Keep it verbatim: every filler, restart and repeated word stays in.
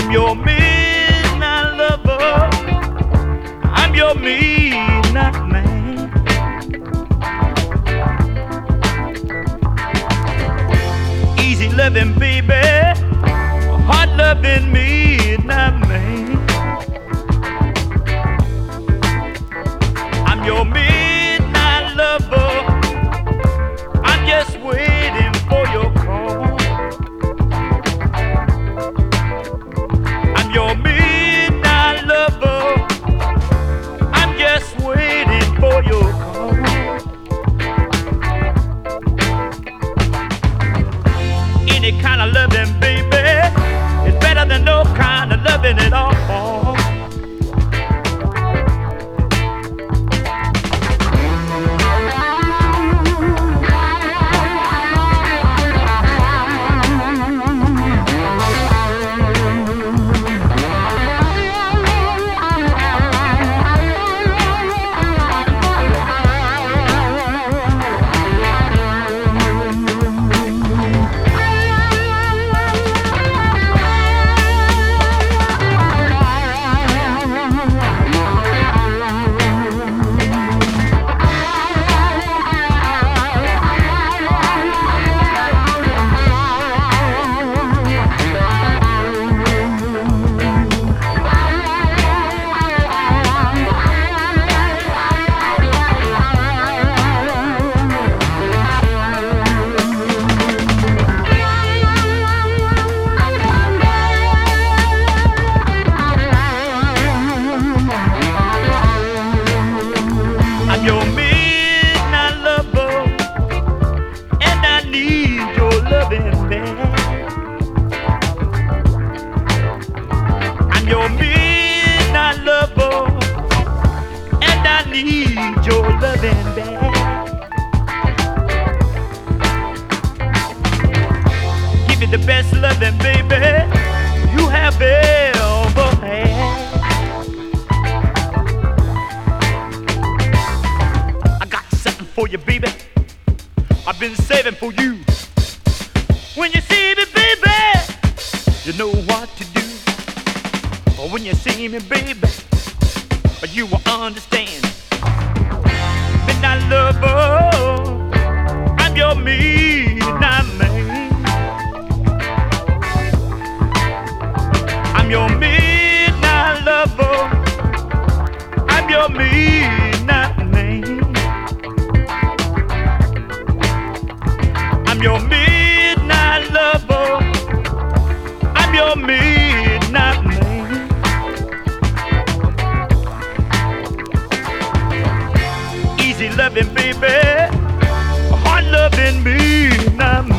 I'm your midnight lover. I'm your midnight man. Easy loving, baby. Hard loving, midnight man. I'm your midnight lover. I'm just waiting for your call. I'm your midnight lover. I'm just waiting for your call. Any kind of loving, baby, is better than no kind of loving at all. Your midnight lover, and I need your loving back. I'm your midnight lover, and I need your loving back. Give you the best loving, baby, you have ever had. For you, baby, I've been saving for you. When you see me, baby, you know what to do. Or when you see me, baby, you will understand. Midnight lover, I'm your midnight man. I'm your midnight lover. I'm your midnight man. I'm your midnight lover. I'm your midnight man. Easy loving, baby. Hard loving, midnight man.